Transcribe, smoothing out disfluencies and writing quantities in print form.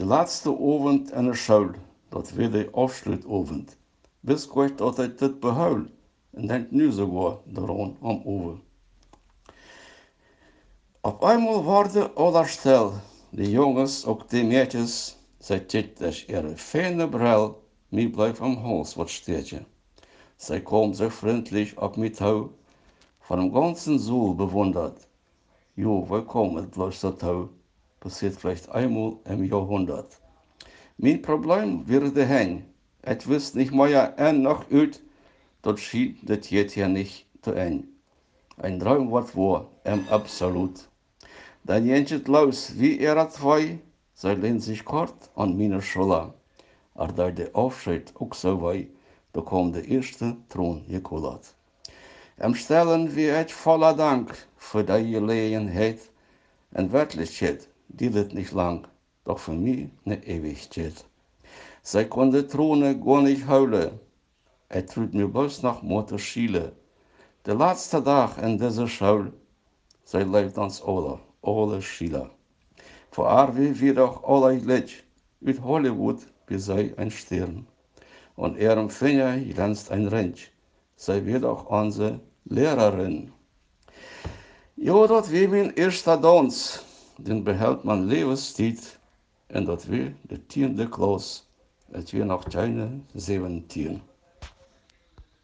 De laatste avond in de school, dat weer de afsluitavond. Bis kwijt dat hij dit behuil en denkt nu sogar daran am over. Op einmal worden alle stil, die jongens ook die meisjes, zij zit dus ihre feine Brille, mir bleef am Hals wat steetje. Zij kommt so freundlich auf mich zu, von dem ganzen Soul bewundert. Jo, willkommen, bloß dazu, passiert vielleicht einmal im Jahrhundert. Mein Problem wäre der Hang. Ich wüsste nicht mehr ein noch ut, dort schied das jetzt hier nicht zu eng. Ein Traum wat war, absolut. Dann jentet los, wie zwei, sie lehnt sich kort an meine Schulter. Aber da der Aufschied auch so wei, da kam der erste Thron gekullert. Stellen wir euch voller Dank für die Gelegenheit und Wirklichkeit, die litt nicht lang, doch für mich ne Ewigkeit. Zij kon de tronen gar nicht houden. Het trut mir bloß nach Mutter Schiele. De laatste dag in deze Schule, zij leeft ons alle Schiele. Voor haar wie doch alle Glitch, uit Hollywood wie zij ein Stern. Und ihrem Finger glänzt ein Ring, zij wird auch unsere Lehrerin. Jo, dat wie mijn eerste dans, den behält man Lebenstiet, en dat wie de 10e Klas, het weer nog keine 17.